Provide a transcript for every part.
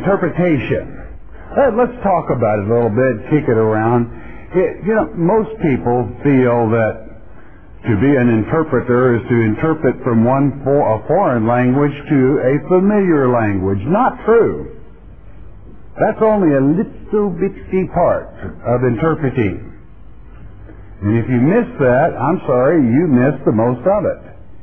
interpretation. Let's talk about it a little bit, kick it around. Most people feel that to be an interpreter is to interpret from a foreign language to a familiar language. Not true. That's only a little bitty part of interpreting. And if you miss that, I'm sorry, you missed the most of it.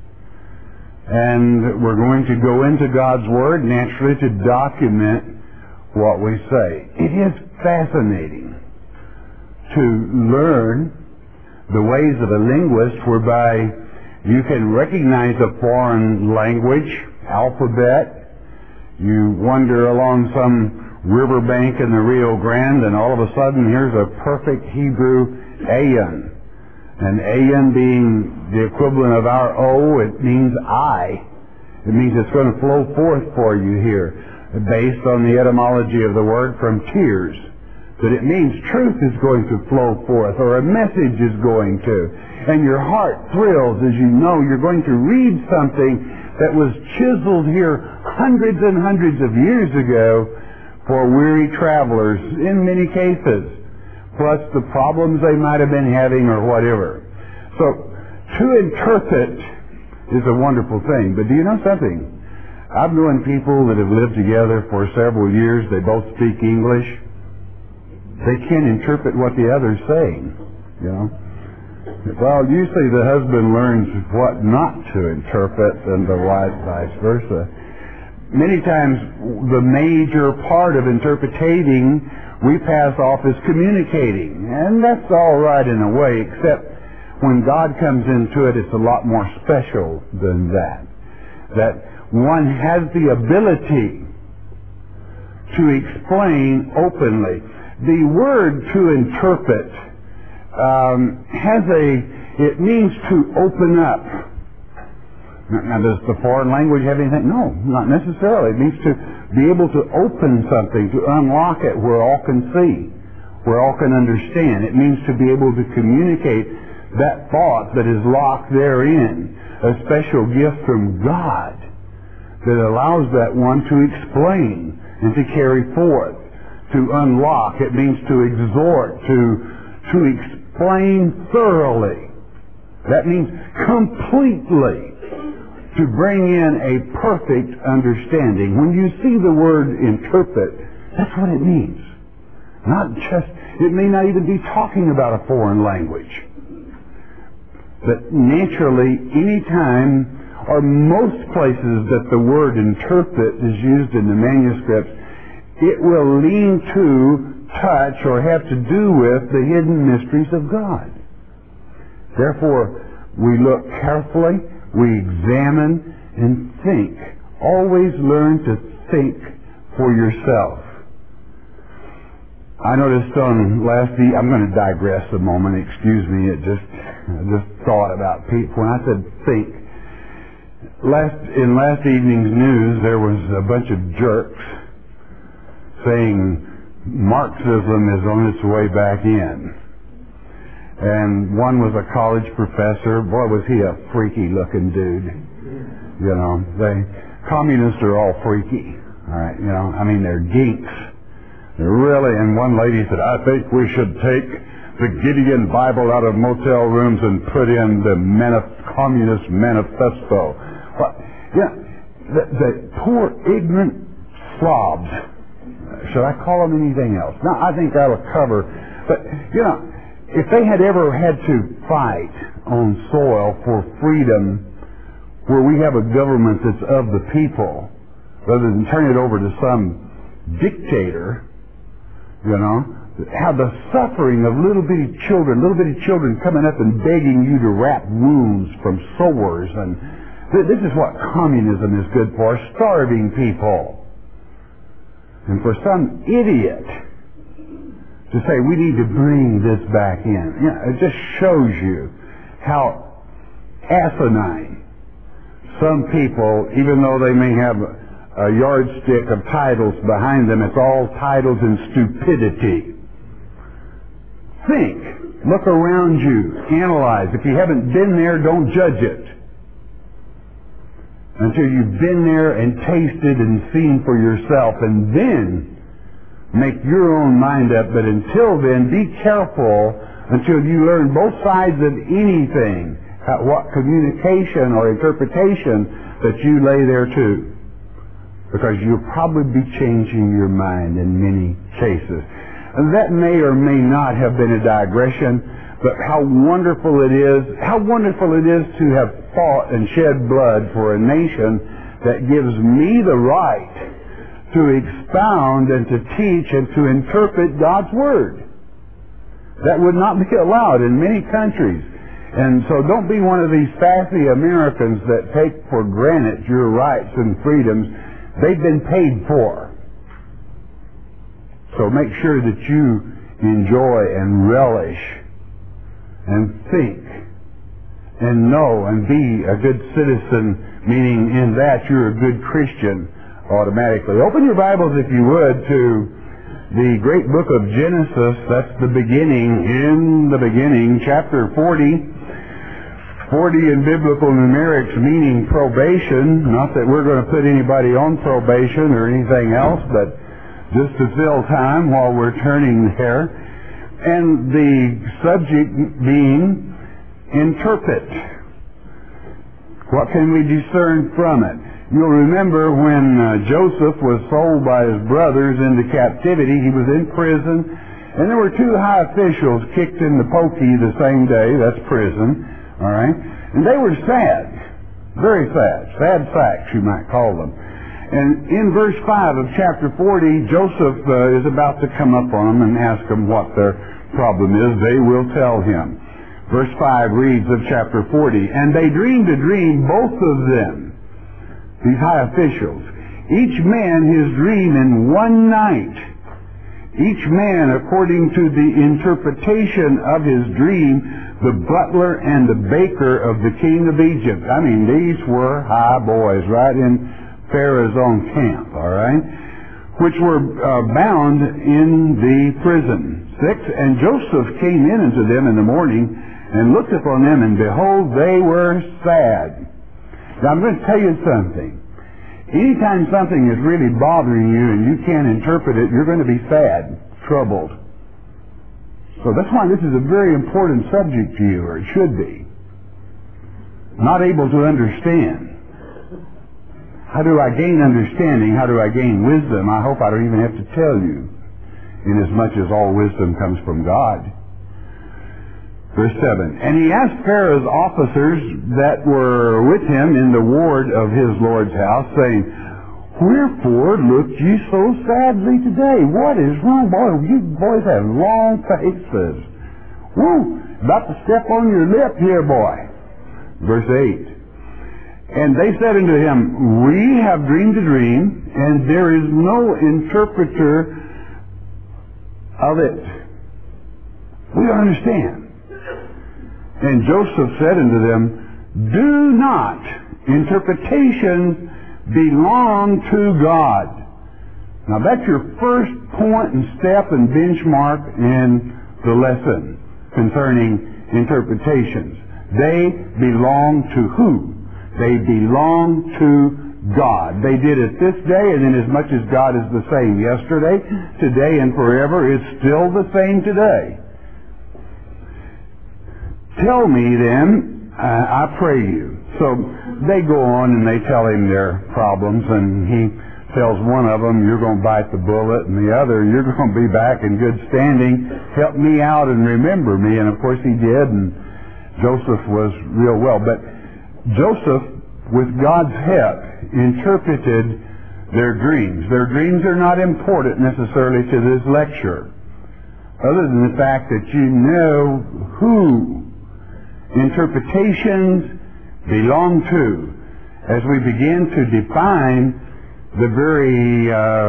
And we're going to go into God's Word naturally to document what we say. It is fascinating to learn the ways of a linguist whereby you can recognize a foreign language, alphabet. You wander along some riverbank in the Rio Grande and all of a sudden here's a perfect Hebrew ayin. And ayin being the equivalent of our O, it means I. It means it's going to flow forth for you here, based on the etymology of the word from tears. That it means truth is going to flow forth, or a message is going to. And your heart thrills as you know you're going to read something that was chiseled here hundreds and hundreds of years ago for weary travelers, in many cases, plus the problems they might have been having or whatever. So, to interpret is a wonderful thing. But do you know something? I've known people that have lived together for several years. They both speak English. They can't interpret what the other's saying, you know. Well, usually the husband learns what not to interpret and the wife vice versa. Many times the major part of interpreting we pass off as communicating. And that's all right in a way, except when God comes into it, it's a lot more special than that. That one has the ability to explain openly. The word to interpret it means to open up. Now, does the foreign language have anything? No, not necessarily. It means to be able to open something, to unlock it where all can see, where all can understand. It means to be able to communicate that thought that is locked therein, a special gift from God that allows that one to explain and to carry forth, to unlock. It means to exhort, to explain thoroughly. That means completely. To bring in a perfect understanding. When you see the word interpret, that's what it means. Not just, it may not even be talking about a foreign language. But naturally, any time or most places that the word interpret is used in the manuscripts, it will lean to, touch, or have to do with the hidden mysteries of God. Therefore, we look carefully, we examine and think. Always learn to think for yourself. I noticed on I'm going to digress a moment, excuse me, I just thought about people. When I said think, in last evening's news there was a bunch of jerks saying Marxism is on its way back in. And one was a college professor. Boy, was he a freaky-looking dude. You know, communists are all freaky. All right, you know, I mean, they're geeks. They're really, and one lady said, I think we should take the Gideon Bible out of motel rooms and put in the Communist Manifesto. Well, yeah, the poor, ignorant slobs. Should I call them anything else? No, I think that'll cover. But, you know, if they had ever had to fight on soil for freedom where we have a government that's of the people, rather than turn it over to some dictator, you know, how the suffering of little bitty children coming up and begging you to wrap wounds from sores, and this is what communism is good for, starving people. And for some idiot to say we need to bring this back in. Yeah, it just shows you how asinine some people, even though they may have a yardstick of titles behind them, it's all titles and stupidity. Think. Look around you. Analyze. If you haven't been there, don't judge it. until you've been there and tasted and seen for yourself, and then make your own mind up. But until then, be careful until you learn both sides of anything, what communication or interpretation that you lay there too. Because you'll probably be changing your mind in many cases. And that may or may not have been a digression, but how wonderful it is to have fought and shed blood for a nation that gives me the right to expound and to teach and to interpret God's Word. That would not be allowed in many countries. And so don't be one of these sassy Americans that take for granted your rights and freedoms. They've been paid for. So make sure that you enjoy and relish and think and know and be a good citizen, meaning in that you're a good Christian automatically. Open your Bibles, if you would, to the great book of Genesis. That's the beginning, in the beginning, chapter 40. 40 in biblical numerics meaning probation. Not that we're going to put anybody on probation or anything else, but just to fill time while we're turning there. And the subject being interpret. What can we discern from it? You'll remember when Joseph was sold by his brothers into captivity, he was in prison, and there were two high officials kicked in the pokey the same day. That's prison. All right? And they were sad. Very sad. Sad sacks, you might call them. And in verse 5 of chapter 40, Joseph is about to come up on them and ask them what their problem is. They will tell him. Verse 5 reads of chapter 40, "And they dreamed a dream, both of them," these high officials, "each man his dream in one night, each man according to the interpretation of his dream, the butler and the baker of the king of Egypt." I mean, these were high boys right in Pharaoh's own camp, all right, which were bound in the prison. 6, "And Joseph came in unto them in the morning, and looked upon them, and behold, they were sad." Now, I'm going to tell you something. Anytime something is really bothering you and you can't interpret it, you're going to be sad, troubled. So that's why this is a very important subject to you, or it should be. Not able to understand. How do I gain understanding? How do I gain wisdom? I hope I don't even have to tell you, inasmuch as all wisdom comes from God. Verse 7, "And he asked Pharaoh's officers that were with him in the ward of his Lord's house, saying, Wherefore look ye so sadly today? What is wrong? Boy, you boys have long faces. Woo! About to step on your lip here, boy." Verse 8, "And they said unto him, We have dreamed a dream, and there is no interpreter of it." We don't understand. "And Joseph said unto them, Do not interpretations belong to God." Now that's your first point and step and benchmark in the lesson concerning interpretations. They belong to who? They belong to God. They did it this day, and inasmuch as God is the same yesterday, today, and forever, it's still the same today. "Tell me then, I pray you." So they go on and they tell him their problems, and he tells one of them, "You're going to bite the bullet," and the other, "You're going to be back in good standing. Help me out and remember me." And of course he did, and Joseph was real well. But Joseph, with God's help, interpreted their dreams. Their dreams are not important necessarily to this lecture, other than the fact that you know who interpretations belong to, as we begin to define the very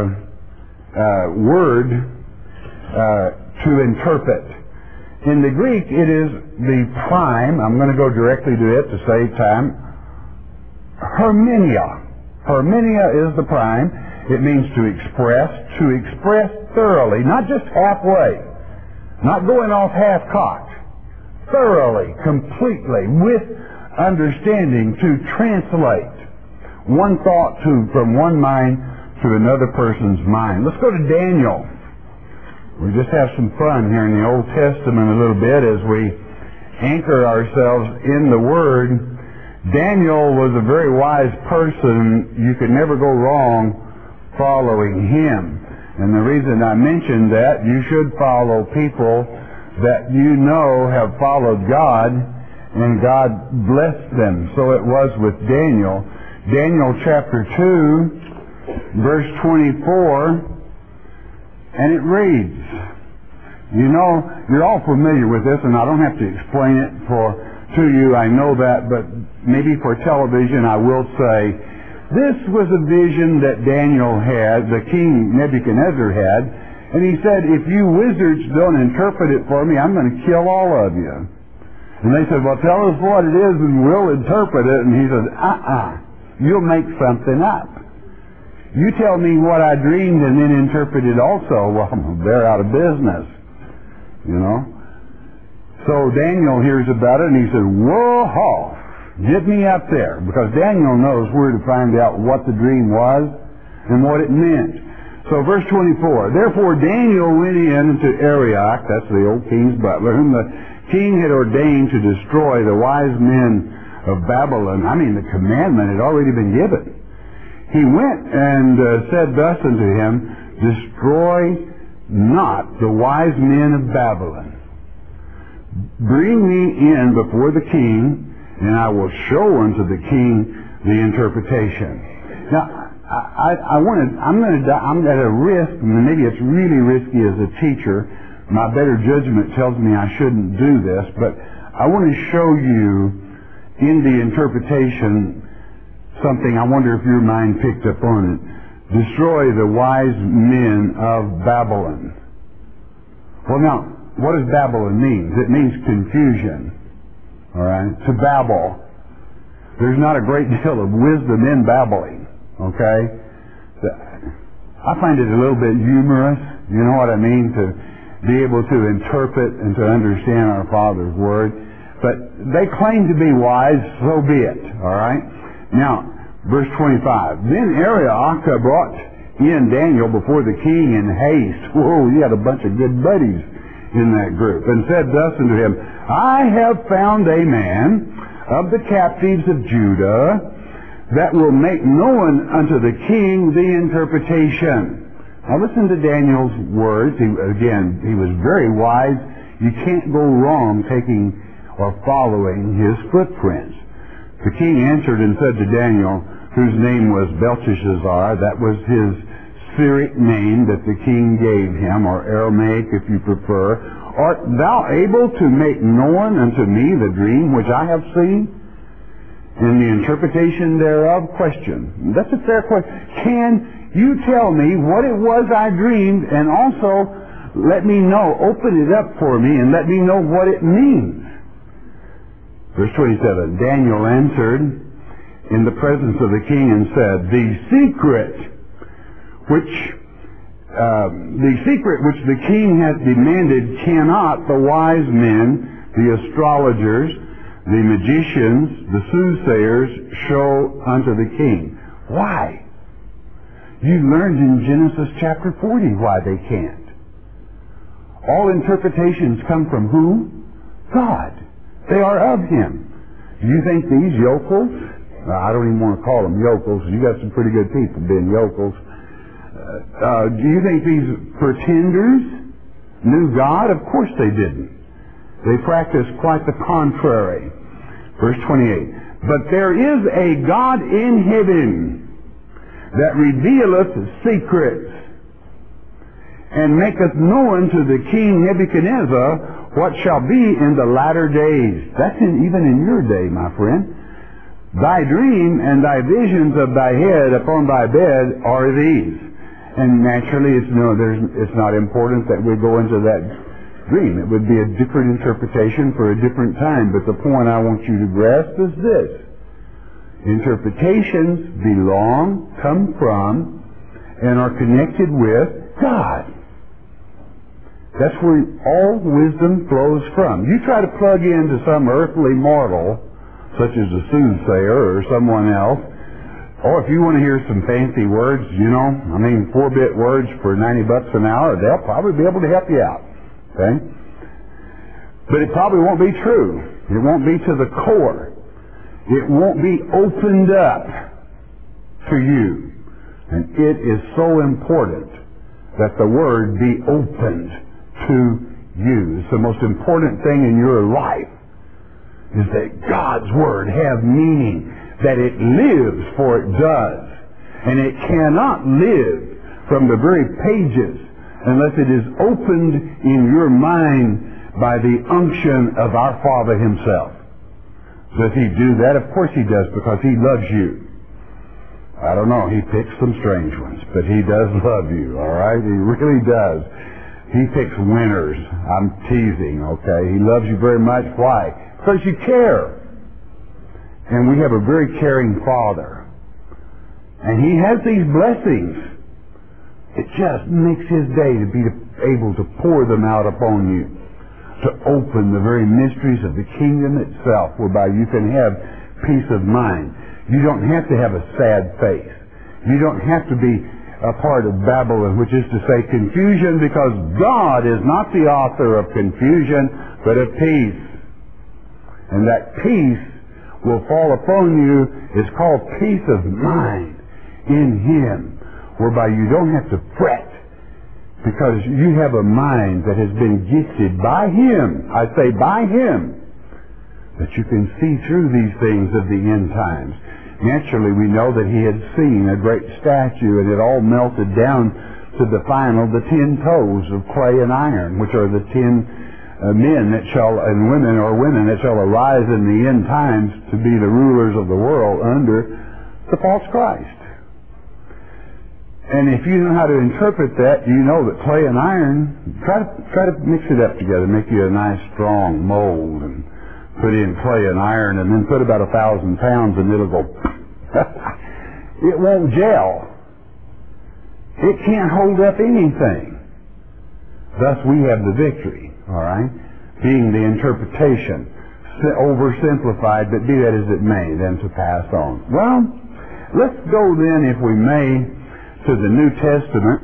word to interpret. In the Greek, it is the prime, I'm going to go directly to it to save time, hermeneia. Hermeneia is the prime. It means to express thoroughly, not just halfway, not going off half-cocked. Thoroughly, completely, with understanding, to translate. one thought from one mind to another person's mind. Let's go to Daniel. We just have some fun here in the Old Testament a little bit as we anchor ourselves in the Word. Daniel was a very wise person. You could never go wrong following him. And the reason I mentioned that, you should follow people that you know have followed God, and God blessed them. So it was with Daniel. Daniel chapter 2, verse 24, and it reads, you know, you're all familiar with this, and I don't have to explain it to you. I know that, but maybe for television I will say, this was a vision that Daniel had, the king Nebuchadnezzar had, and he said, if you wizards don't interpret it for me, I'm going to kill all of you. And they said, well, tell us what it is and we'll interpret it. And he said, you'll make something up. You tell me what I dreamed and then interpret it also. Well, they're out of business, you know. So Daniel hears about it and he said, whoa, get me up there. Because Daniel knows where to find out what the dream was and what it meant. So verse 24, therefore Daniel went in to Arioch, that's the old king's butler, whom the king had ordained to destroy the wise men of Babylon. I mean, the commandment had already been given. He went and said thus unto him, destroy not the wise men of Babylon. Bring me in before the king, and I will show unto the king the interpretation. Now, I'm at a risk, maybe it's really risky as a teacher. My better judgment tells me I shouldn't do this, but I want to show you in the interpretation something. I wonder if your mind picked up on it. Destroy the wise men of Babylon. Well, now, what does Babylon mean? It means confusion. All right? To babble. There's not a great deal of wisdom in babbling. Okay? I find it a little bit humorous, you know what I mean, to be able to interpret and to understand our Father's Word. But they claim to be wise, so be it. All right? Now, verse 25. Then Arioch brought in Daniel before the king in haste. Whoa, he had a bunch of good buddies in that group. And said thus unto him, I have found a man of the captives of Judah that will make known unto the king the interpretation. Now listen to Daniel's words. He was very wise. You can't go wrong taking or following his footprints. The king answered and said to Daniel, whose name was Belteshazzar, that was his Syriac name that the king gave him, or Aramaic if you prefer, art thou able to make known unto me the dream which I have seen? And the interpretation thereof? Question. That's a fair question. Can you tell me what it was I dreamed, and also let me know, open it up for me, and let me know what it means? Verse 27, Daniel answered in the presence of the king and said, the secret which the king hath demanded cannot the wise men, the astrologers, the magicians, the soothsayers show unto the king. Why? You learned in Genesis chapter 40 why they can't. All interpretations come from who? God. They are of Him. Do you think these yokels, I don't even want to call them yokels, you got some pretty good people being yokels, do you think these pretenders knew God? Of course they didn't. They practiced quite the contrary. Verse 28, but there is a God in heaven that revealeth secrets, and maketh known to the king Nebuchadnezzar what shall be in the latter days. That's even in your day, my friend. Thy dream and thy visions of thy head upon thy bed are these. And naturally, it's not important that we go into that dream. It would be a different interpretation for a different time. But the point I want you to grasp is this. Interpretations belong, come from, and are connected with God. That's where all wisdom flows from. You try to plug into some earthly mortal, such as a soothsayer or someone else, Or if you want to hear some fancy words, 4-bit words for $90 an hour, they'll probably be able to help you out. Okay? But it probably won't be true. It won't be to the core. It won't be opened up to you. And it is so important that the Word be opened to you. It's the most important thing in your life, is that God's Word have meaning, that it lives, for it does. And it cannot live from the very pages unless it is opened in your mind by the unction of our Father Himself. Does He do that? Of course He does, because He loves you. I don't know, He picks some strange ones, but He does love you, all right? He really does. He picks winners. I'm teasing, okay? He loves you very much. Why? Because you care. And we have a very caring Father. And He has these blessings. It just makes His day to be able to pour them out upon you, to open the very mysteries of the kingdom itself, whereby you can have peace of mind. You don't have to have a sad face. You don't have to be a part of Babylon, which is to say confusion, because God is not the author of confusion, but of peace. And that peace will fall upon you is called peace of mind in Him, whereby you don't have to fret, because you have a mind that has been gifted by Him. I say by Him, that you can see through these things of the end times. Naturally, we know that He had seen a great statue, and it all melted down to the final, the 10 toes of clay and iron, which are the 10 men that shall, and women that shall arise in the end times to be the rulers of the world under the false Christ. And if you know how to interpret that, you know that clay and iron, try to mix it up together, make you a nice strong mold, and put in clay and iron, and then put about 1,000 pounds, and it'll go. It won't gel. It can't hold up anything. Thus we have the victory, all right? Being the interpretation, oversimplified, but be that as it may, then to pass on. Well, let's go then, if we may, to the New Testament.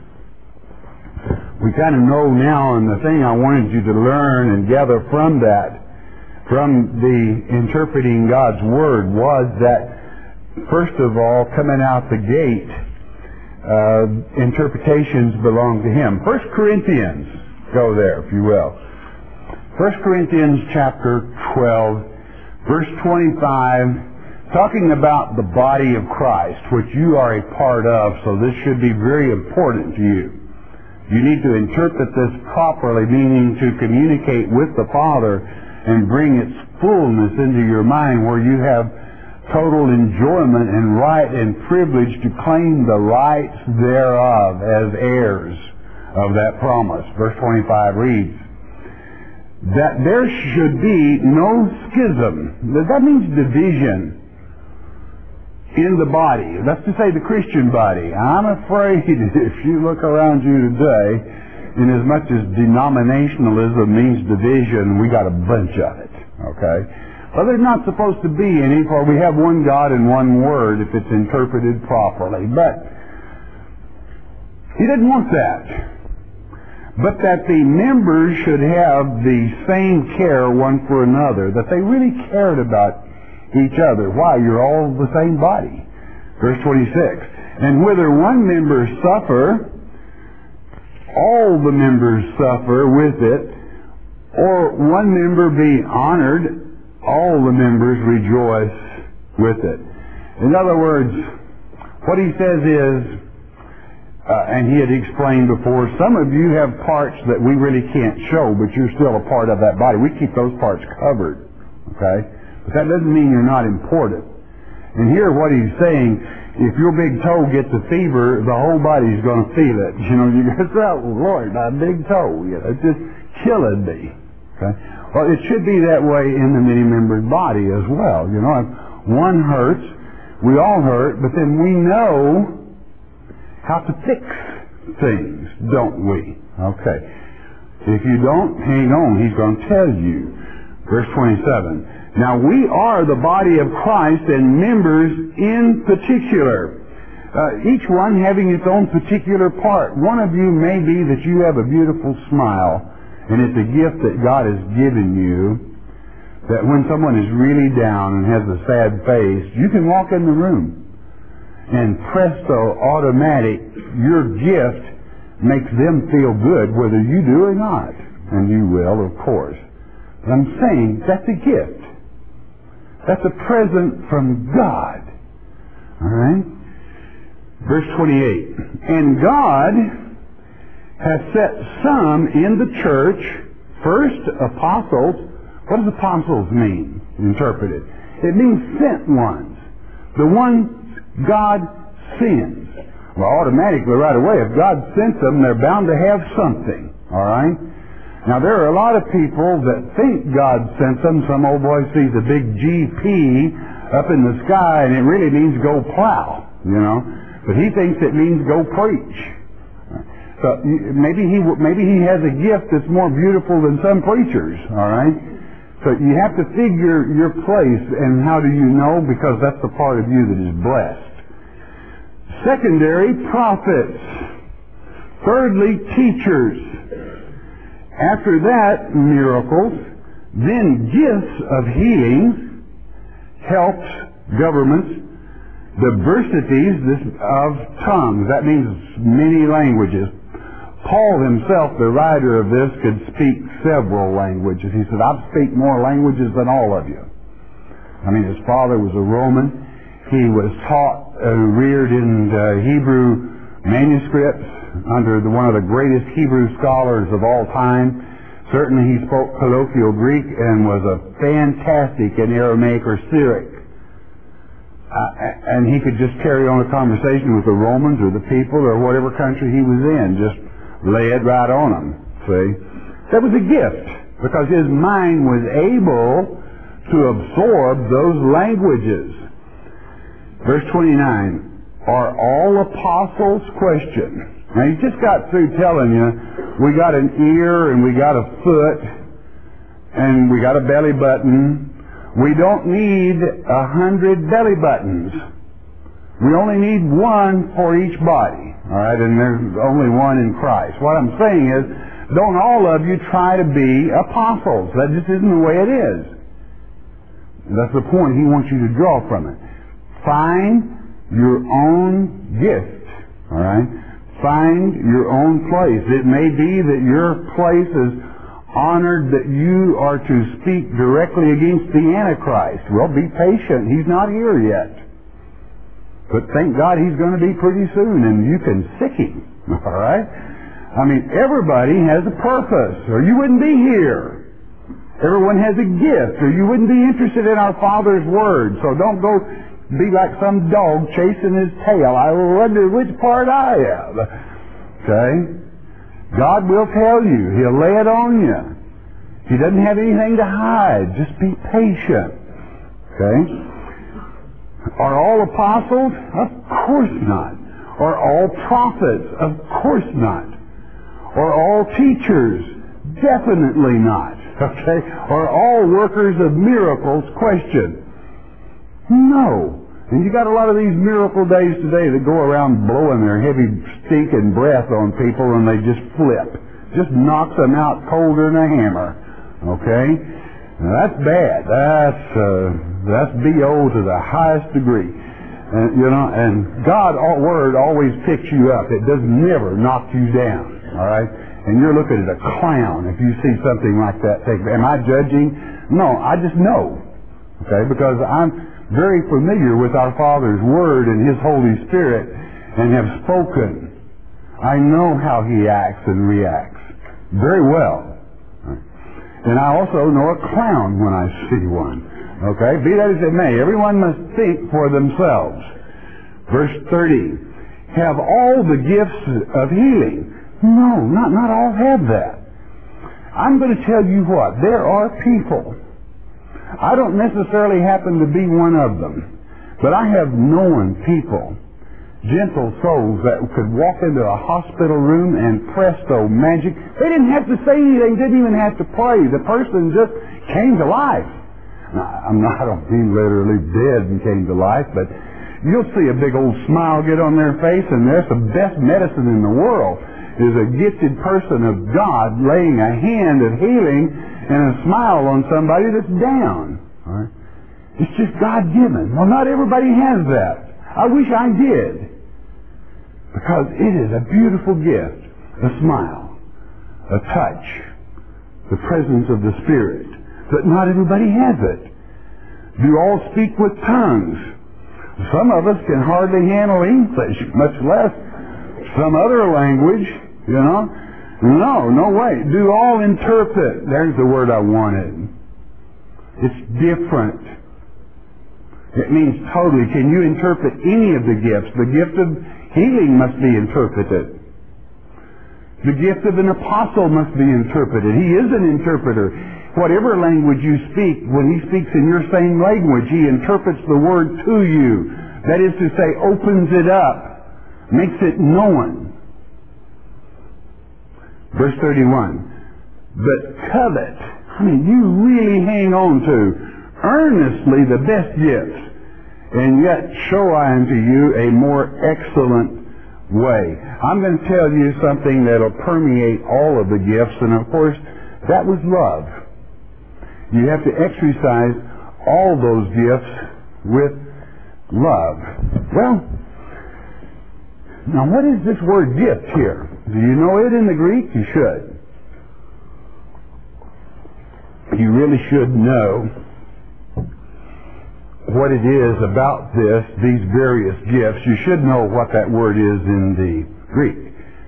We kind of know now, and the thing I wanted you to learn and gather from that, from the interpreting God's Word, was that, first of all, coming out the gate, interpretations belong to Him. 1 Corinthians, go there, if you will. 1 Corinthians chapter 12, verse 25, talking about the body of Christ, which you are a part of, so this should be very important to you. You need to interpret this properly, meaning to communicate with the Father and bring its fullness into your mind, where you have total enjoyment and right and privilege to claim the rights thereof as heirs of that promise. Verse 25 reads, that there should be no schism. That means division in the body. That's to say the Christian body. I'm afraid if you look around you today, in as much as denominationalism means division, we got a bunch of it. Okay? Well, there's not supposed to be any, for we have one God and one Word if it's interpreted properly. But He didn't want that. But that the members should have the same care one for another, that they really cared about each other. Why? You're all the same body. Verse 26. And whether one member suffer, all the members suffer with it, or one member be honored, all the members rejoice with it. In other words, what he says is, and he had explained before, some of you have parts that we really can't show, but you're still a part of that body. We keep those parts covered, okay? But that doesn't mean you're not important. And here what he's saying, if your big toe gets a fever, the whole body's going to feel it. You know, you go, oh, Lord, my big toe, you know, it's just killing me, okay? Well, it should be that way in the many-membered body as well. You know, if one hurts, we all hurt, but then we know how to fix things, don't we? Okay. If you don't, hang on, he's going to tell you. Verse 27. Now, we are the body of Christ and members in particular. Each one having its own particular part. One of you may be that you have a beautiful smile, and it's a gift that God has given you, that when someone is really down and has a sad face, you can walk in the room, and presto, automatic, your gift makes them feel good whether you do or not. And you will, of course. But I'm saying that's a gift. That's a present from God. All right? Verse 28. And God has set some in the church, first apostles. What does apostles mean? Interpreted. It means sent ones. The ones God sends. Well, automatically right away, if God sent them, they're bound to have something. All right? Now, there are a lot of people that think God sent them. Some old boy sees a big GP up in the sky, and it really means go plow, you know. But he thinks it means go preach. So maybe he has a gift that's more beautiful than some preachers, all right? So you have to figure your place, and how do you know? Because that's the part of you that is blessed. Secondary, prophets. Thirdly, teachers. After that, miracles. Then gifts of healing, helps, governments, diversities of tongues. That means many languages. Paul himself, the writer of this, could speak several languages. He said, I speak more languages than all of you. I mean, his father was a Roman. He was taught, reared in Hebrew manuscripts under one of the greatest Hebrew scholars of all time. Certainly he spoke colloquial Greek and was a fantastic in Aramaic or Syriac. And he could just carry on a conversation with the Romans or the people or whatever country he was in. Just lay it right on them. See? That was a gift because his mind was able to absorb those languages. Verse 29. Are all apostles? Question. Now, he just got through telling you, we got an ear and we got a foot and we got a belly button. We don't need 100 belly buttons. We only need one for each body. All right, and there's only one in Christ. What I'm saying is, don't all of you try to be apostles. That just isn't the way it is. That's the point he wants you to draw from it. Find your own gift. All right? Find your own place. It may be that your place is honored that you are to speak directly against the Antichrist. Well, be patient. He's not here yet. But thank God he's going to be pretty soon, and you can sick him. All right? I mean, everybody has a purpose, or you wouldn't be here. Everyone has a gift, or you wouldn't be interested in our Father's Word. So don't go be like some dog chasing his tail. I wonder which part I have. Okay? God will tell you. He'll lay it on you. He doesn't have anything to hide. Just be patient. Okay? Are all apostles? Of course not. Are all prophets? Of course not. Are all teachers? Definitely not. Okay? Are all workers of miracles? Question. No. And you got a lot of these miracle days today that go around blowing their heavy stinking breath on people and they just flip. Just knocks them out colder than a hammer. Okay? Now that's bad. That's B.O. to the highest degree. And God's Word always picks you up. It does never knock you down. All right? And you're looking at a clown if you see something like that. Am I judging? No, I just know. Okay? Because I'm very familiar with our Father's Word and His Holy Spirit and have spoken. I know how He acts and reacts very well. And I also know a clown when I see one. Okay? Be that as it may, everyone must think for themselves. Verse 30. Have all the gifts of healing? No, not all have that. I'm going to tell you what. There are people. I don't necessarily happen to be one of them, but I have known people, gentle souls, that could walk into a hospital room and presto, magic. They didn't have to say anything, didn't even have to pray. The person just came to life. Now, I don't mean literally dead and came to life, but you'll see a big old smile get on their face, and that's the best medicine in the world, is a gifted person of God laying a hand of healing and a smile on somebody that's down. All right? It's just God-given. Well, not everybody has that. I wish I did. Because it is a beautiful gift. A smile, a touch, the presence of the Spirit. But not everybody has it. Do all speak with tongues? Some of us can hardly handle English, much less some other language, you know. No way. Do all interpret? There's the word I wanted. It's different. It means totally. Can you interpret any of the gifts? The gift of healing must be interpreted. The gift of an apostle must be interpreted. He is an interpreter. Whatever language you speak, when he speaks in your same language, he interprets the word to you. That is to say, opens it up, makes it known. Verse 31. But covet, you really hang on to earnestly the best gifts, and yet show I unto you a more excellent way. I'm going to tell you something that'll permeate all of the gifts, and of course, that was love. You have to exercise all those gifts with love. Well, now what is this word gift here? Do you know it in the Greek? You should. You really should know what it is about these various gifts. You should know what that word is in the Greek.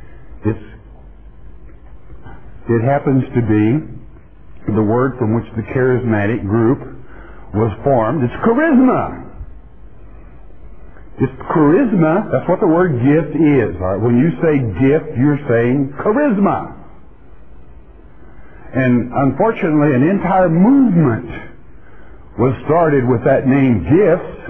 It happens to be the word from which the charismatic group was formed. It's charisma. It's charisma. That's what the word gift is. All right? When you say gift, you're saying charisma. And unfortunately, an entire movement was started with that name, gifts.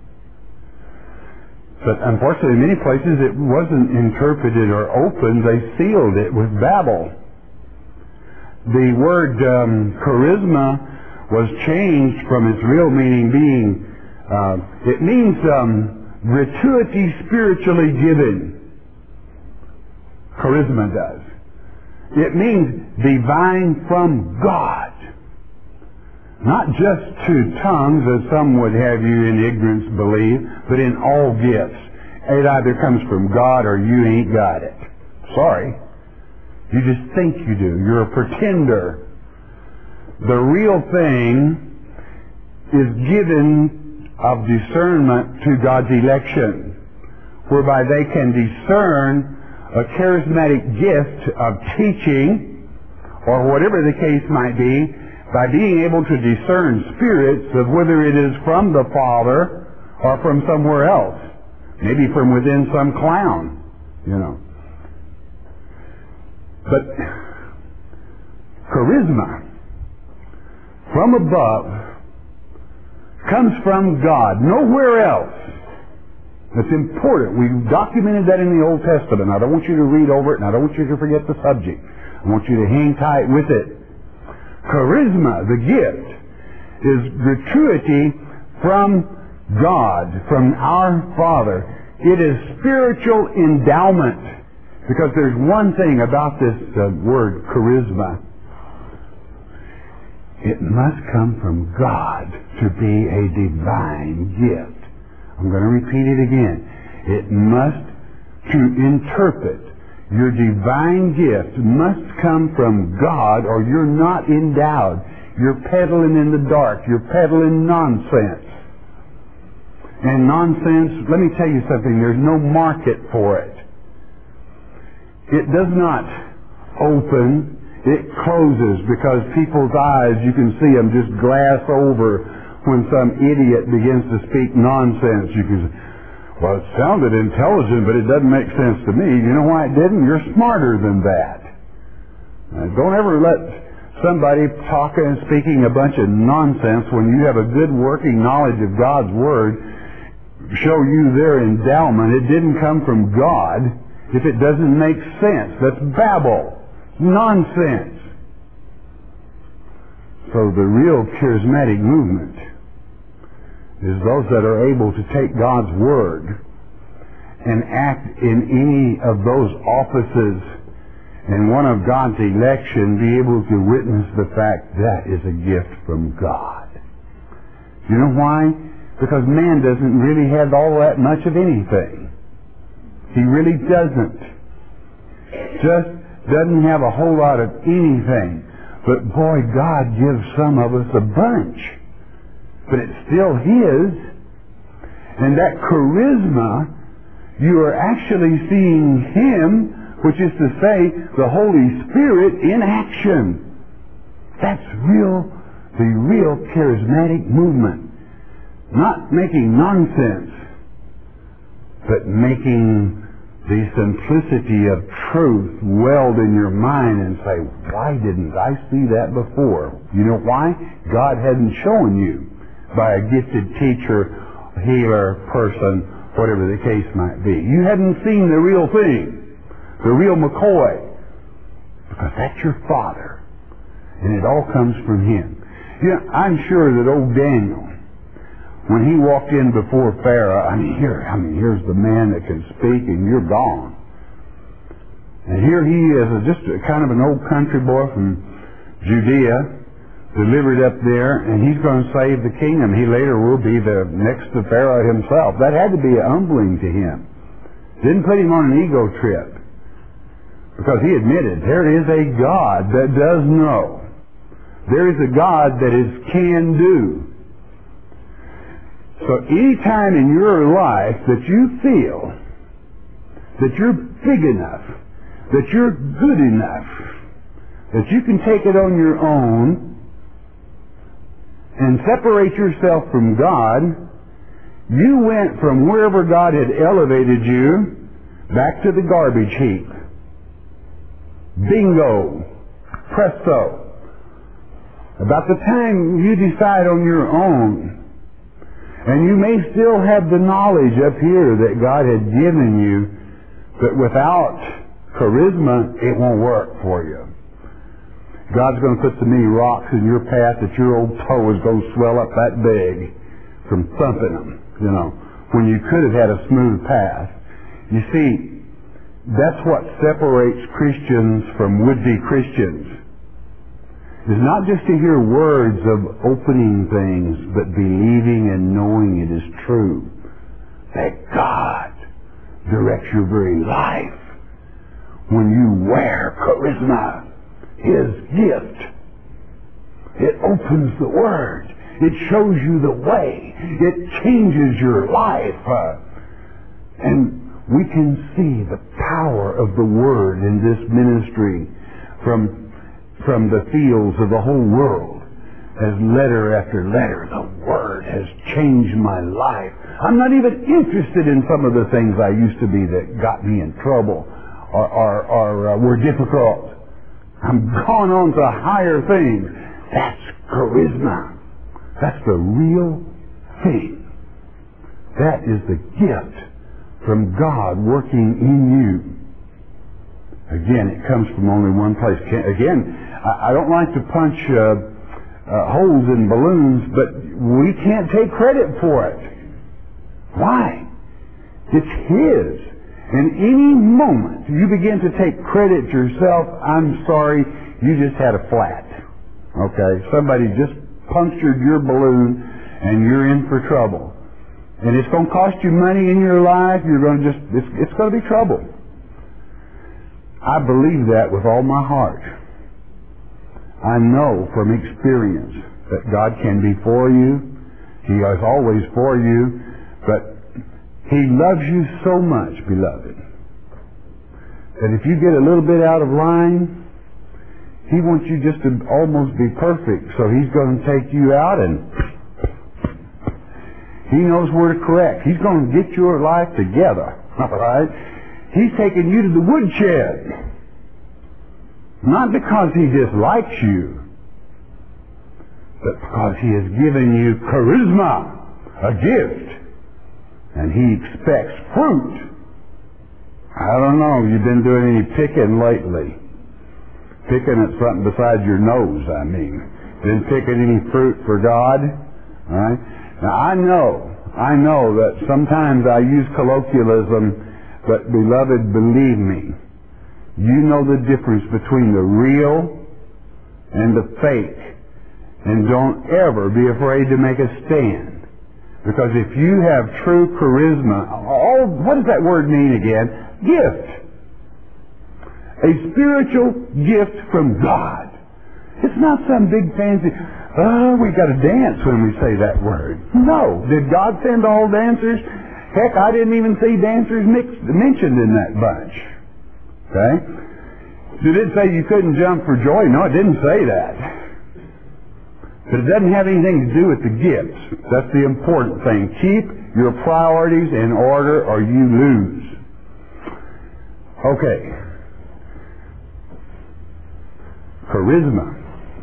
But unfortunately, in many places, it wasn't interpreted or opened. They sealed it with Babel. The word charisma was changed from its real meaning being, it means gratuity spiritually given. Charisma does. It means divine from God. Not just to tongues, as some would have you in ignorance believe, but in all gifts. It either comes from God or you ain't got it. Sorry. You just think you do. You're a pretender. The real thing is given of discernment to God's election, whereby they can discern a charismatic gift of teaching, or whatever the case might be, by being able to discern spirits of whether it is from the Father or from somewhere else. Maybe from within some clown, But charisma from above comes from God, nowhere else. That's important. We documented that in the Old Testament. I don't want you to read over it, and I don't want you to forget the subject. I want you to hang tight with it. Charisma, the gift, is gratuity from God, from our Father. It is spiritual endowment. Because there's one thing about this word, charisma. It must come from God to be a divine gift. I'm going to repeat it again. It must, to interpret your divine gift, must come from God, or you're not endowed. You're peddling in the dark. You're peddling nonsense. And nonsense, let me tell you something, there's no market for it. It does not open, it closes, because people's eyes, you can see them just glass over when some idiot begins to speak nonsense. You can say, well, it sounded intelligent, but it doesn't make sense to me. You know why it didn't? You're smarter than that. Now, don't ever let somebody talking and speaking a bunch of nonsense when you have a good working knowledge of God's Word show you their endowment. It didn't come from God. If it doesn't make sense, that's babble. Nonsense. So the real charismatic movement is those that are able to take God's Word and act in any of those offices and one of God's election, be able to witness the fact that is a gift from God. You know why? Because man doesn't really have all that much of anything. He really doesn't. Just doesn't have a whole lot of anything. But boy, God gives some of us a bunch. But it's still His. And that charisma, you are actually seeing Him, which is to say, the Holy Spirit in action. That's the real charismatic movement. Not making nonsense, but making the simplicity of truth weld in your mind and say, why didn't I see that before? You know why? God hadn't shown you by a gifted teacher, healer, person, whatever the case might be. You hadn't seen the real thing, the real McCoy, because that's your Father, and it all comes from Him. You know, I'm sure that old Daniel, when he walked in before Pharaoh, here's the man that can speak, and you're gone. And here he is, just kind of an old country boy from Judea, delivered up there, and he's going to save the kingdom. He later will be the next to Pharaoh himself. That had to be humbling to him. Didn't put him on an ego trip, because he admitted there is a God that does know. There is a God that is can do. So any time in your life that you feel that you're big enough, that you're good enough, that you can take it on your own and separate yourself from God, you went from wherever God had elevated you back to the garbage heap. Bingo. Presto. About the time you decide on your own, and you may still have the knowledge up here that God had given you, but without charisma, it won't work for you. God's going to put so many rocks in your path that your old toe is going to swell up that big from thumping them, when you could have had a smooth path. You see, that's what separates Christians from would-be Christians. Is not just to hear words of opening things, but believing and knowing it is true. That God directs your very life when you wear charisma, His gift. It opens the Word. It shows you the way. It changes your life. And we can see the power of the Word in this ministry from the fields of the whole world. As letter after letter, the Word has changed my life. I'm not even interested in some of the things I used to be that got me in trouble or were difficult. I'm gone on to higher things. That's charisma. That's the real thing. That is the gift from God working in you. Again, it comes from only one place. Again, I don't like to punch holes in balloons, but we can't take credit for it. Why? It's His. And any moment you begin to take credit yourself, I'm sorry, you just had a flat. Okay? Somebody just punctured your balloon and you're in for trouble. And it's going to cost you money in your life. You're going to it's going to be trouble. I believe that with all my heart. I know from experience that God can be for you. He is always for you. But He loves you so much, beloved, that if you get a little bit out of line, He wants you just to almost be perfect. So He's going to take you out and He knows where to correct. He's going to get your life together. All right? He's taking you to the woodshed. Not because He dislikes you, but because He has given you charisma, a gift, and He expects fruit. I don't know, you've been doing any picking lately. Picking at something besides your nose, I mean. been picking any fruit for God? All right? Now, I know that sometimes I use colloquialism, but beloved, believe me, you know the difference between the real and the fake. And don't ever be afraid to make a stand. Because if you have true charisma, what does that word mean again? Gift. A spiritual gift from God. It's not some big fancy, we got to dance when we say that word. No. Did God send all dancers? Heck, I didn't even see dancers mentioned in that bunch. Okay? Did it say you couldn't jump for joy? No, it didn't say that. But it doesn't have anything to do with the gifts. That's the important thing. Keep your priorities in order or you lose. Okay. Charisma.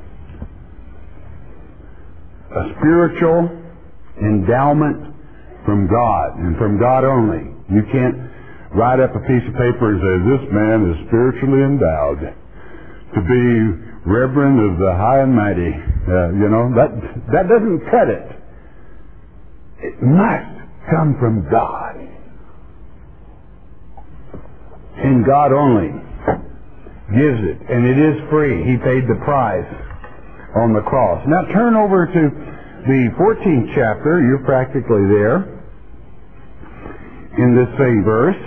A spiritual endowment from God, and from God only. You can't write up a piece of paper and say, this man is spiritually endowed to be Reverend of the High and Mighty. That doesn't cut it. It must come from God. And God only gives it. And it is free. He paid the price on the cross. Now turn over to the 14th chapter. You're practically there in this same verse.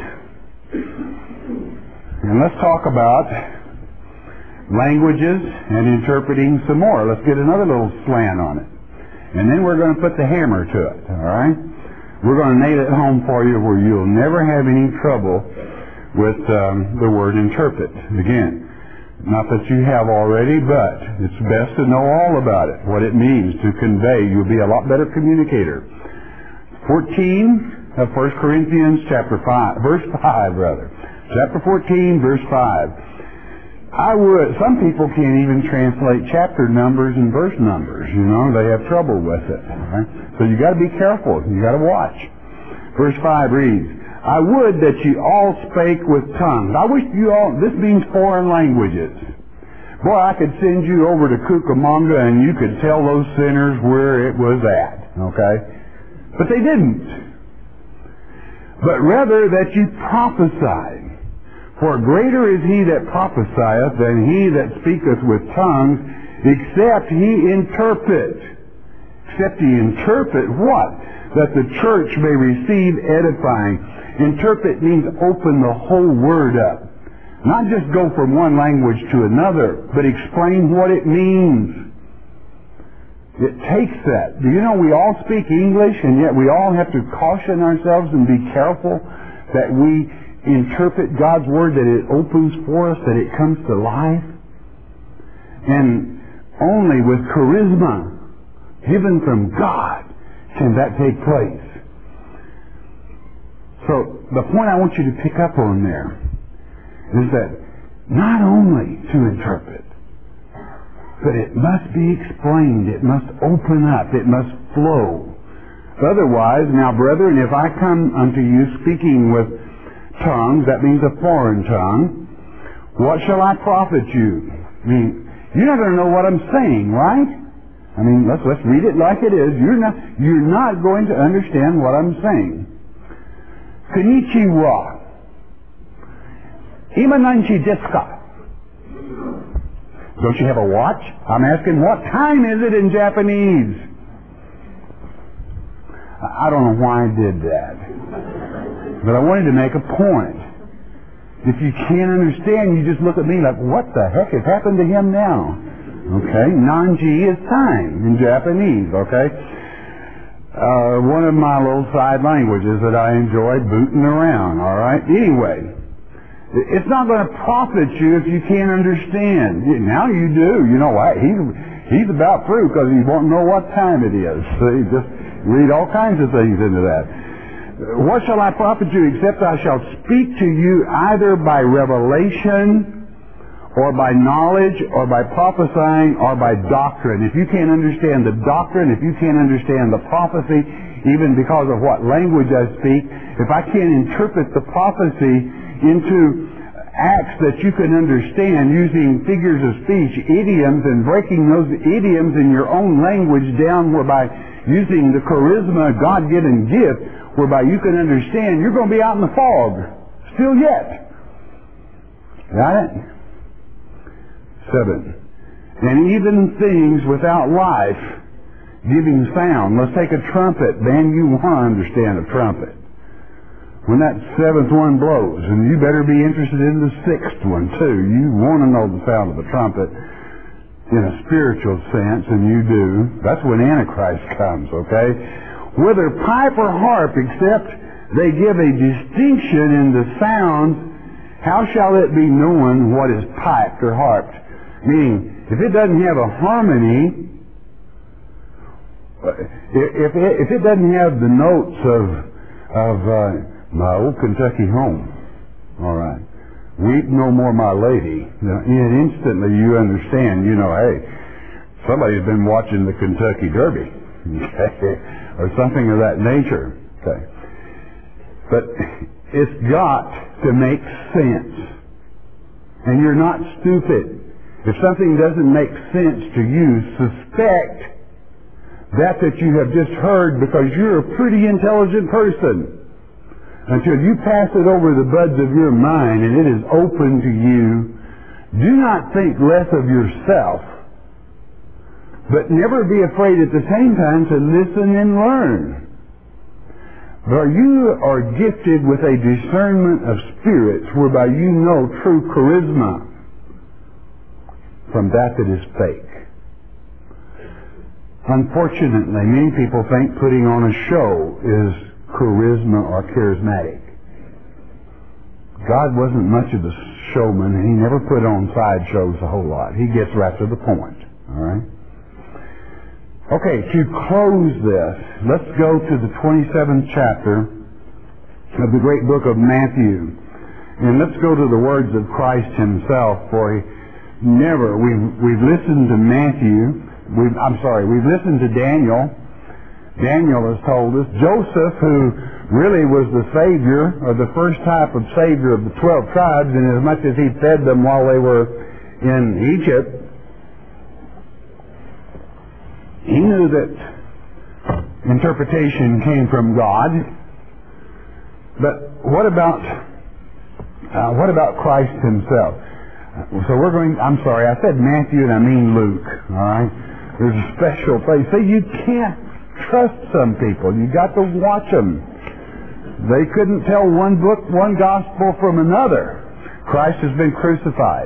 And let's talk about languages and interpreting some more. Let's get another little slant on it. And then we're going to put the hammer to it, all right? We're going to nail it home for you where you'll never have any trouble with the word interpret. Again, not that you have already, but it's best to know all about it, what it means to convey. You'll be a lot better communicator. 14 of 1 Corinthians chapter 5, verse 5 rather. Chapter 14, verse 5. Some people can't even translate chapter numbers and verse numbers. They have trouble with it. Right? So you got to be careful. You got to watch. Verse 5 reads, I would that you all spake with tongues. I wish you all, this means foreign languages. Boy, I could send you over to Cucamonga and you could tell those sinners where it was at. Okay? But they didn't. But rather that you prophesied. For greater is he that prophesieth than he that speaketh with tongues, except he interpret. Except he interpret what? That the church may receive edifying. Interpret means open the whole word up. Not just go from one language to another, but explain what it means. It takes that. Do you know we all speak English, and yet we all have to caution ourselves and be careful that we interpret God's Word, that it opens for us, that it comes to life. And only with charisma given from God can that take place. So the point I want you to pick up on there is that not only to interpret, but it must be explained, it must open up, it must flow. Otherwise, now brethren, if I come unto you speaking with tongues, that means a foreign tongue, what shall I profit you? I mean, you're not going to know what I'm saying, right? I mean, let's read it like it is. You're not going to understand what I'm saying. Konnichiwa. Imananchi desu ka? Don't you have a watch? I'm asking, what time is it in Japanese? I don't know why I did that. But I wanted to make a point. If you can't understand, you just look at me like, what the heck has happened to him now? Okay, Nanji is time in Japanese, okay? One of my little side languages that I enjoy booting around, all right? Anyway, it's not going to profit you if you can't understand. Now you do. You know what? He's about through because he won't know what time it is. So you just read all kinds of things into that. What shall I profit you except I shall speak to you either by revelation or by knowledge or by prophesying or by doctrine? If you can't understand the doctrine, if you can't understand the prophecy, even because of what language I speak, if I can't interpret the prophecy into acts that you can understand using figures of speech, idioms, and breaking those idioms in your own language down, whereby using the charisma, God-given gift, whereby you can understand, you're going to be out in the fog still yet. Got it? 7. And even things without life giving sound. Let's take a trumpet. Man, you want to understand a trumpet. When that 7th one blows, and you better be interested in the 6th one too. You want to know the sound of the trumpet in a spiritual sense, and you do. That's when Antichrist comes, okay? Whether pipe or harp, except they give a distinction in the sounds, how shall it be known what is piped or harped? Meaning, if it doesn't have a harmony, if it doesn't have the notes of my old Kentucky home, all right, weep no more, my lady, and instantly you understand, hey, somebody's been watching the Kentucky Derby, okay, or something of that nature, okay. But it's got to make sense, and you're not stupid. If something doesn't make sense to you, suspect that you have just heard, because you're a pretty intelligent person. Until you pass it over the buds of your mind and it is open to you, do not think less of yourself, but never be afraid at the same time to listen and learn. For you are gifted with a discernment of spirits, whereby you know true charisma from that is fake. Unfortunately, many people think putting on a show is charisma or charismatic. God wasn't much of a showman, and he never put on sideshows a whole lot. He gets right to the point. All right? Okay, to close this, let's go to the 27th chapter of the great book of Matthew. And let's go to the words of Christ himself, for we've listened to Matthew, we've listened to Daniel. Daniel has told us. Joseph, who really was the Savior, or the first type of Savior of the 12 tribes, in as much as he fed them while they were in Egypt, he knew that interpretation came from God. But what about Christ himself? So I said Matthew and I mean Luke, all right? There's a special place. See, you can't trust some people. You got to watch them. They couldn't tell one book, one gospel from another. Christ has been crucified.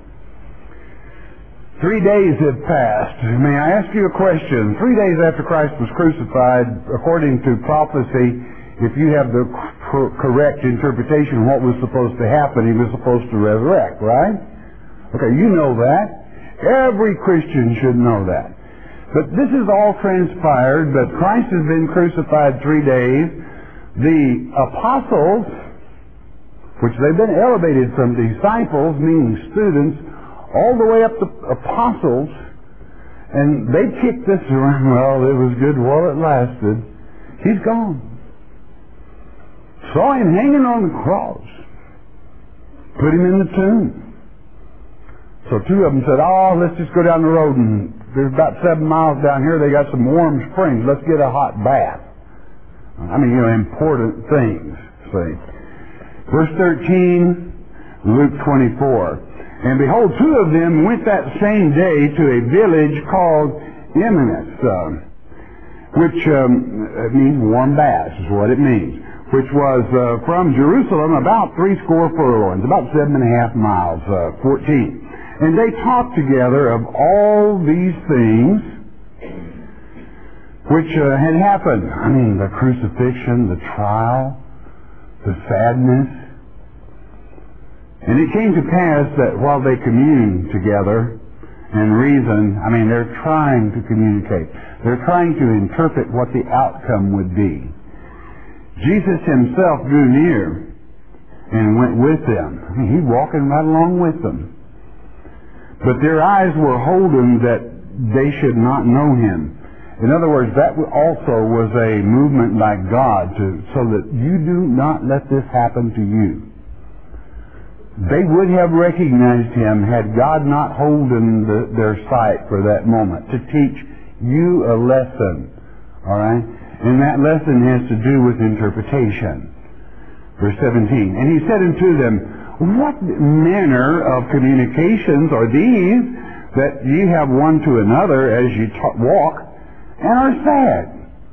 3 days have passed. May I ask you a question? 3 days after Christ was crucified, according to prophecy, if you have the correct interpretation of what was supposed to happen, he was supposed to resurrect, right? Okay, you know that. Every Christian should know that. But this is all transpired, but Christ has been crucified 3 days. The apostles, which they've been elevated from disciples, meaning students, all the way up to apostles, and they kicked this around. Well, it was good while it lasted. He's gone. Saw him hanging on the cross. Put him in the tomb. So 2 of them said, let's just go down the road, and there's about 7 miles down here. They got some warm springs. Let's get a hot bath. I mean, important things. See. Verse 13, Luke 24. And behold, 2 of them went that same day to a village called Emmaus, which means warm baths is what it means, which was from Jerusalem about 80 furlongs, about 7.5 miles, 14. And they talked together of all these things which had happened. I mean, the crucifixion, the trial, the sadness. And it came to pass that while they communed together and reasoned, I mean, they're trying to communicate. They're trying to interpret what the outcome would be. Jesus himself drew near and went with them. I mean, he's walking right along with them. But their eyes were holden that they should not know him. In other words, that also was a movement by God so that you do not let this happen to you. they would have recognized him had God not holden their sight for that moment to teach you a lesson. All right? And that lesson has to do with interpretation. Verse 17. And he said unto them, what manner of communications are these that ye have one to another as ye walk and are sad?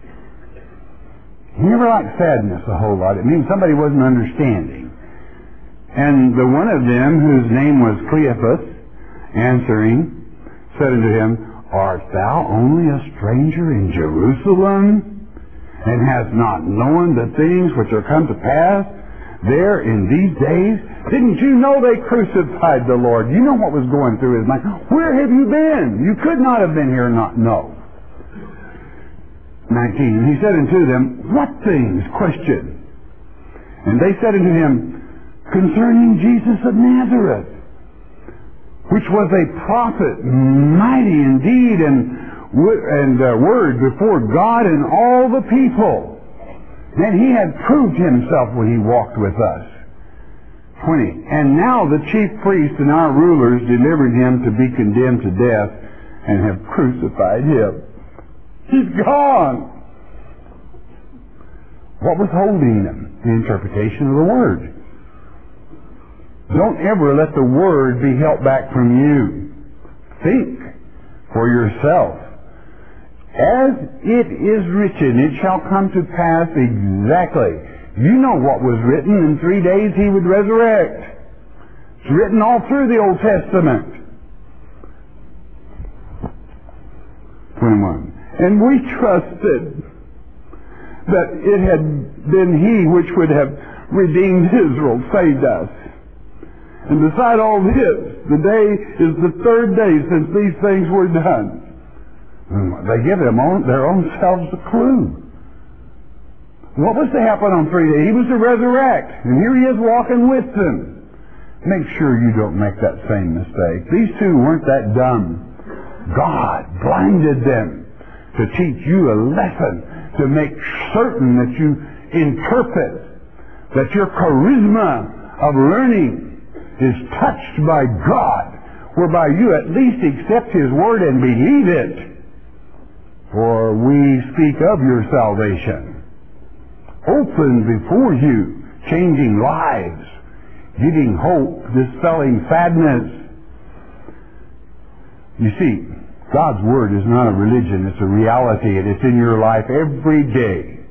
He never liked sadness a whole lot. It means somebody wasn't understanding. And the one of them, whose name was Cleophas, answering, said unto him, art thou only a stranger in Jerusalem, and hast not known the things which are come to pass there in these days? Didn't you know they crucified the Lord? You know what was going through his mind. Where have you been? You could not have been here and not know. 19. And he said unto them, what things? Question. And they said unto him, concerning Jesus of Nazareth, which was a prophet, mighty in deed and word before God and all the people. And he had proved himself when he walked with us. 20. And now the chief priests and our rulers delivered him to be condemned to death and have crucified him. He's gone. What was holding him? The interpretation of the Word. Don't ever let the Word be held back from you. Think for yourself. As it is written, it shall come to pass exactly. You know what was written. In 3 days he would resurrect. It's written all through the Old Testament. 21. And we trusted that it had been he which would have redeemed Israel, saved us. And beside all this, the day is the third day since these things were done. And they give them their own selves a clue. What was to happen on 3 days? He was to resurrect. And here he is walking with them. Make sure you don't make that same mistake. These two weren't that dumb. God blinded them to teach you a lesson, to make certain that you interpret, that your charisma of learning is touched by God, whereby you at least accept his word and believe it. For we speak of your salvation, open before you, changing lives, giving hope, dispelling sadness. You see, God's Word is not a religion, it's a reality, and it's in your life every day.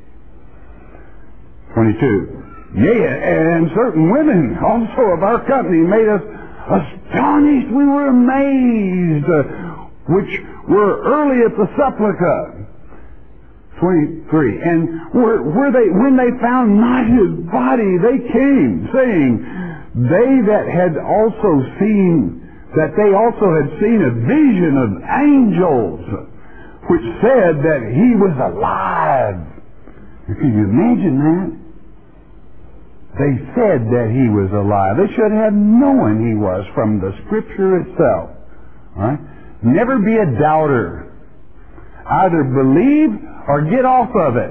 22. Yea, and certain women also of our company made us astonished. We were amazed, which were early at the sepulchre. 23. And when they found not his body, they came, saying, they had also seen a vision of angels, which said that he was alive. Can you imagine that? They said that he was alive. They should have known he was from the Scripture itself. All right? Never be a doubter. Either believe or get off of it.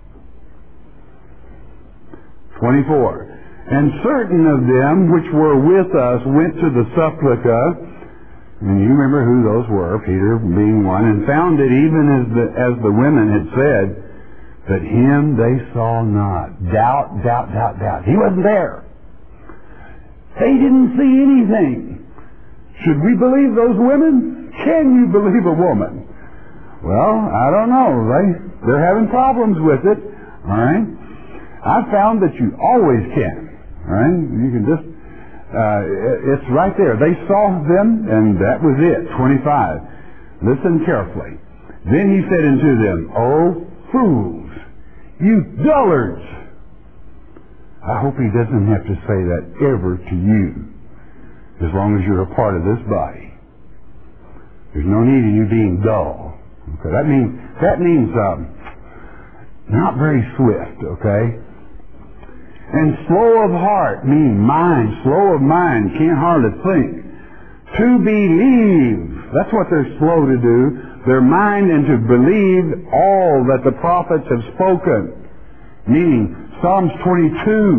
24. And certain of them which were with us went to the sepulchre, and you remember who those were, Peter being one, and found it even as the women had said, but him they saw not. Doubt. He wasn't there. They didn't see anything. Should we believe those women? Can you believe a woman? Well, I don't know. They're having problems with it. All right? I found that you always can. All right? You can just, it's right there. They saw them, and that was it. 25. Listen carefully. Then he said unto them, O fools, you dullards. I hope he doesn't have to say that ever to you, as long as you're a part of this body. There's no need in you being dull. Okay, that means not very swift. Okay, and slow of heart means slow of mind, can't hardly think. To believe, that's what they're slow to do. Their mind, and to believe all that the prophets have spoken. Meaning, Psalms 22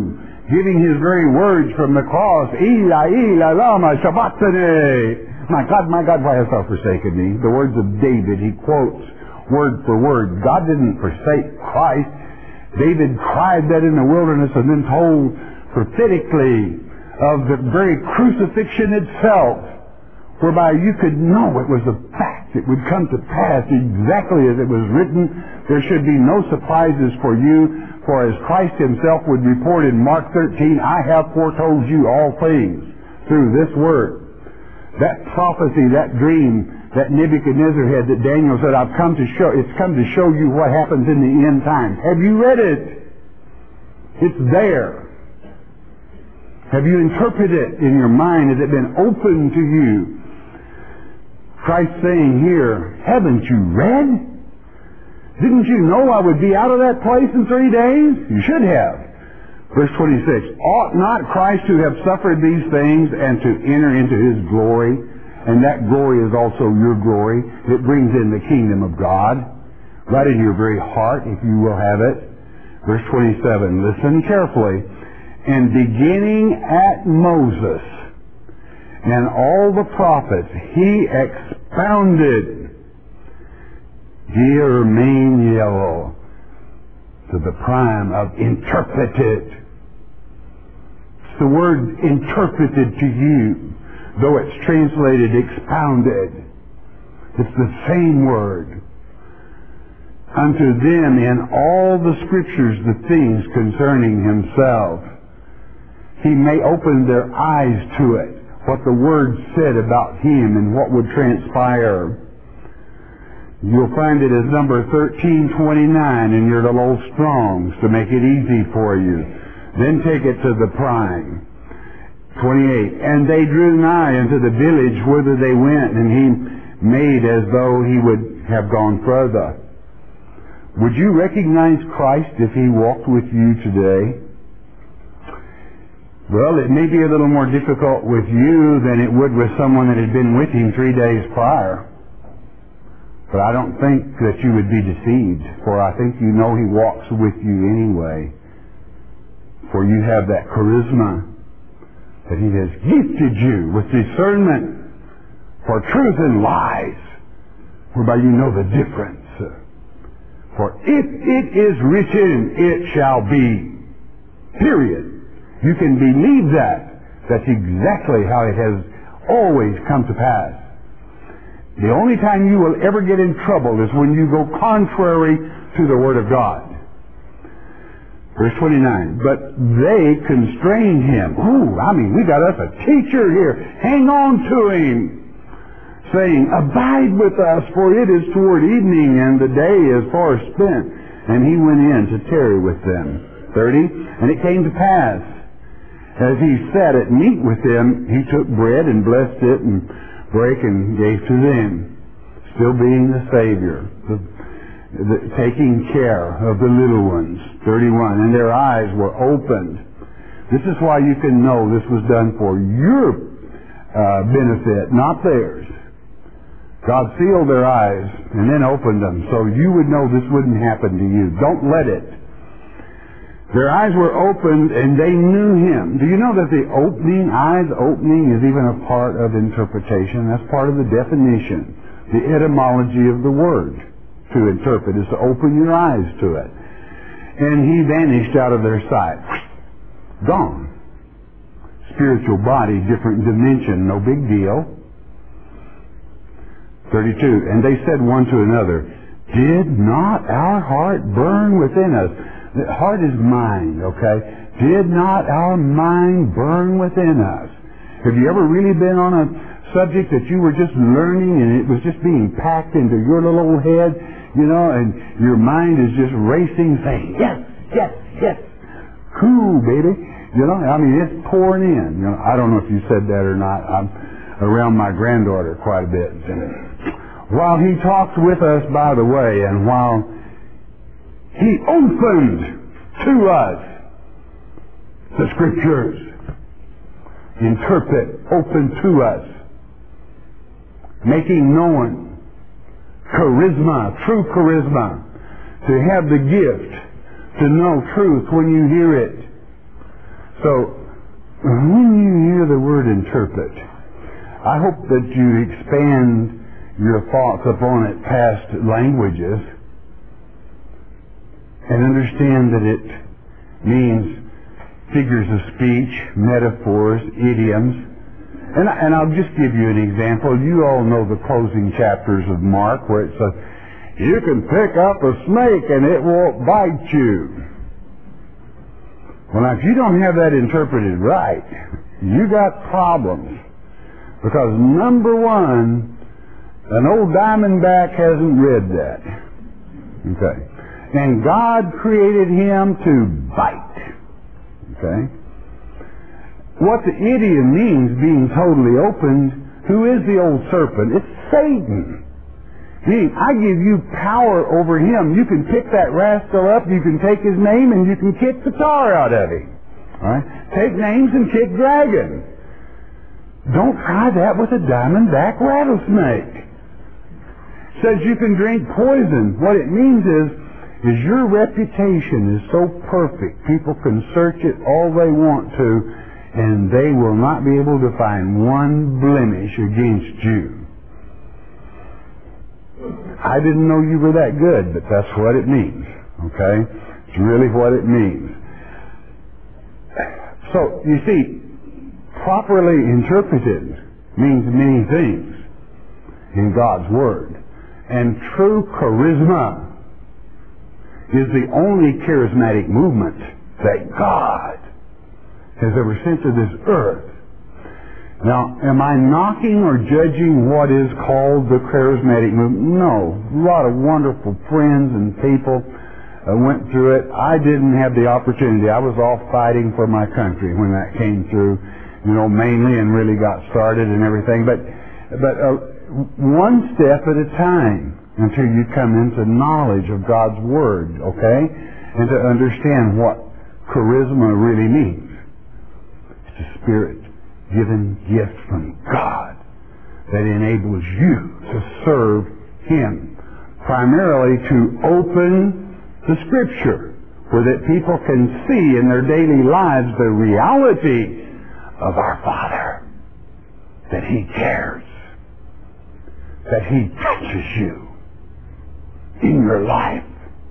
giving his very words from the cross, Eli, Eli, lama sabachthani. My God, why hast thou forsaken me? The words of David, he quotes word for word. God didn't forsake Christ. David cried that in the wilderness and then told prophetically of the very crucifixion itself, whereby you could know it was a fact. It would come to pass exactly as it was written. There should be no surprises for you, for as Christ himself would report in Mark 13, I have foretold you all things through this word. That prophecy, that dream, that Nebuchadnezzar had that Daniel said, it's come to show you what happens in the end times. Have you read it? It's there. Have you interpreted it in your mind? Has it been open to you? Christ saying here, haven't you read? Didn't you know I would be out of that place in 3 days? You should have. Verse 26, ought not Christ to have suffered these things and to enter into his glory? And that glory is also your glory. It brings in the kingdom of God right in your very heart, if you will have it. Verse 27, listen carefully. And beginning at Moses and all the prophets, he expounded Dear main yellow to the prime of interpreted. It's the word interpreted to you, though it's translated expounded. It's the same word. Unto them in all the scriptures the things concerning himself. He may open their eyes to it, what the word said about him and what would transpire. You'll find it as number 1329 in your little old Strongs to make it easy for you. Then take it to the prime. 28. And they drew nigh unto the village whither they went, and he made as though he would have gone further. Would you recognize Christ if he walked with you today? Well, it may be a little more difficult with you than it would with someone that had been with him 3 days prior. But I don't think that you would be deceived, for I think you know he walks with you anyway. For you have that charisma that he has gifted you with discernment for truth and lies, whereby you know the difference. For if it is written, it shall be. Period. You can believe that. That's exactly how it has always come to pass. The only time you will ever get in trouble is when you go contrary to the Word of God. Verse 29, but they constrained him. We got us a teacher here. Hang on to him. Saying, abide with us, for it is toward evening, and the day is far spent. And he went in to tarry with them. 30, and it came to pass, as he sat at meat with them, he took bread and blessed it, and brake and gave to them, still being the Savior, taking care of the little ones. 31, and their eyes were opened. This is why you can know this was done for your benefit, not theirs. God sealed their eyes and then opened them so you would know this wouldn't happen to you. Don't let it. Their eyes were opened and they knew him. Do you know that the eyes opening is even a part of interpretation? That's part of the definition. The etymology of the word to interpret is to open your eyes to it. And he vanished out of their sight. Gone. Spiritual body, different dimension, no big deal. 32. And they said one to another, did not our heart burn within us? The heart is mind, okay? Did not our mind burn within us? Have you ever really been on a subject that you were just learning and it was just being packed into your little old head, and your mind is just racing saying, yes, yes, yes. Cool, baby. It's pouring in. I don't know if you said that or not. I'm around my granddaughter quite a bit. While he talks with us, by the way, and while he opened to us the Scriptures. Interpret, open to us. Making known charisma, true charisma. To have the gift to know truth when you hear it. So, when you hear the word interpret, I hope that you expand your thoughts upon it past languages and understand that it means figures of speech, metaphors, idioms. And I'll just give you an example. You all know the closing chapters of Mark where it says, you can pick up a snake and it won't bite you. Well, now, if you don't have that interpreted right, you got problems. Because number one, an old Diamondback hasn't read that. Okay. And God created him to bite. Okay. What the idiom means, being totally opened, who is the old serpent? It's Satan. Meaning, I give you power over him. You can pick that rascal up, you can take his name, and you can kick the tar out of him. All right? Take names and kick dragon. Don't try that with a Diamondback rattlesnake. It says you can drink poison. What it means is your reputation is so perfect, people can search it all they want to, and they will not be able to find one blemish against you. I didn't know you were that good, but that's what it means. Okay? It's really what it means. So, you see, properly interpreted means many things in God's Word. And true charisma is the only charismatic movement that God has ever sent to this earth. Now, am I knocking or judging what is called the charismatic movement? No. A lot of wonderful friends and people went through it. I didn't have the opportunity. I was off fighting for my country when that came through, mainly, and really got started and everything. But one step at a time until you come into knowledge of God's Word, okay? And to understand what charisma really means. It's a Spirit-given gift from God that enables you to serve Him. Primarily to open the Scripture where that people can see in their daily lives the reality of our Father. That He cares. That He touches you in your life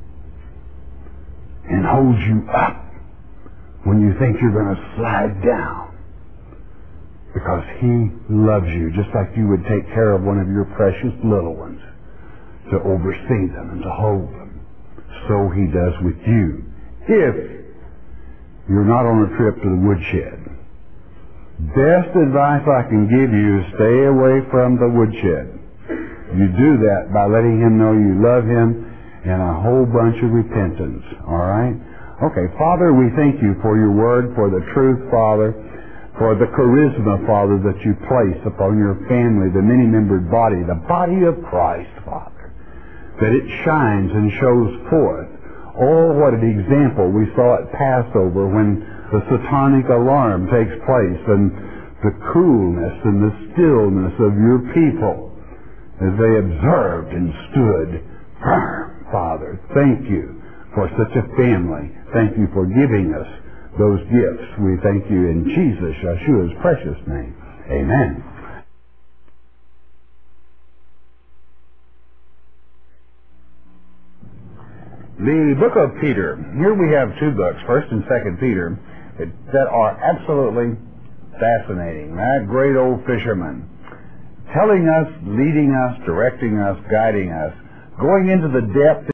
and holds you up when you think you're going to slide down, because He loves you just like you would take care of one of your precious little ones, to oversee them and to hold them. So He does with you if you're not on a trip to the woodshed. Best advice I can give you is stay away from the woodshed. You do that by letting Him know you love Him and a whole bunch of repentance. All right? Okay, Father, we thank You for Your Word, for the truth, Father, for the charisma, Father, that You place upon Your family, the many-membered body, the body of Christ, Father, that it shines and shows forth. Oh, what an example we saw at Passover when the satanic alarm takes place, and the coolness and the stillness of Your people as they observed and stood firm. Father, thank You for such a family. Thank You for giving us those gifts. We thank You in Jesus, Yeshua's precious name. Amen. The book of Peter. Here we have two books, 1st and 2nd Peter, that are absolutely fascinating. That great old fisherman telling us, leading us, directing us, guiding us, going into the depth